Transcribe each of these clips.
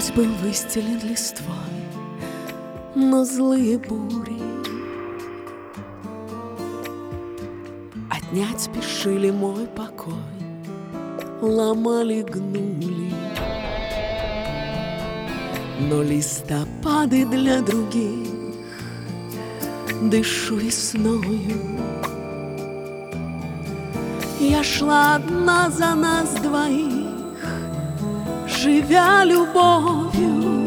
Путь был выстелен листвой, но злые бури отнять спешили мой покой, ломали, гнули. Но листопады для других дышу весною. Я шла одна за нас двоих, живя любовью.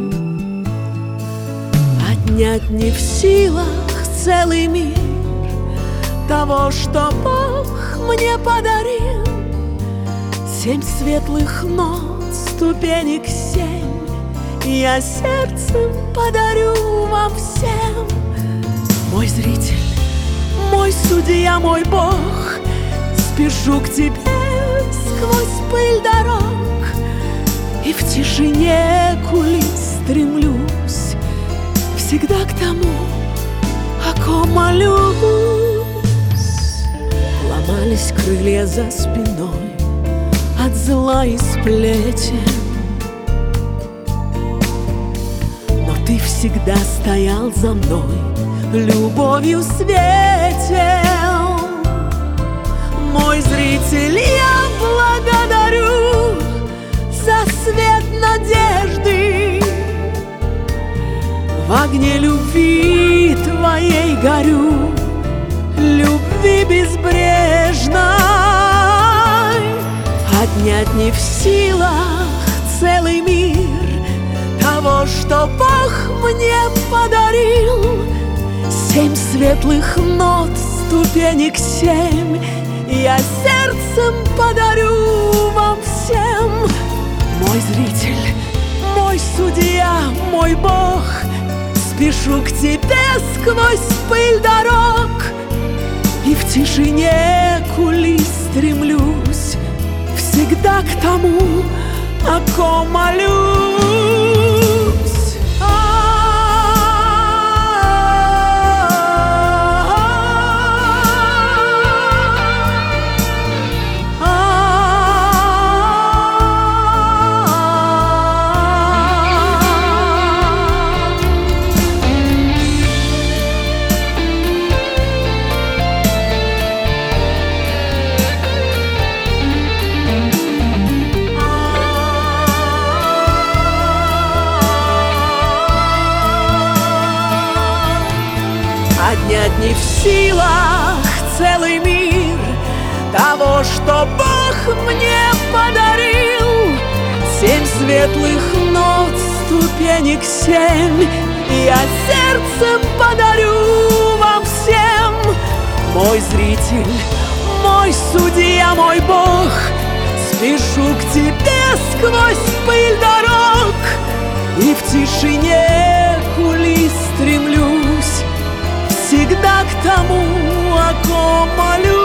Отнять не в силах целый мир того, что Бог мне подарил. 7 светлых нот, ступенек 7 я сердцем подарю вам всем. Мой зритель, мой судья, мой Бог, спешу к тебе сквозь пыль дорог, и в тишине кулис стремлюсь всегда к тому, о ком молюсь. Ломались крылья за спиной от зла и сплетен, но ты всегда стоял за мной, любовью светел. Мой зритель, я благодарю за свет надежды. В огне любви твоей горю, любви безбрежной. Отнять не в силах целый мир того, что Бог мне подарил. 7 светлых нот, ступенек 7 я сердцем подарю вам всем. Мой зритель, мой судья, мой Бог, спешу к тебе сквозь пыль дорог, и в тишине кулис стремлюсь всегда к тому, о ком молюсь. Отнять не в силах целый мир того, что Бог мне подарил. 7 светлых нот, ступенек 7 я сердцем подарю вам всем. Мой зритель, мой судья, мой Бог, спешу к тебе сквозь пыль дорог, и в тишине кулис стремлюсь всегда к тому, о ком молюсь.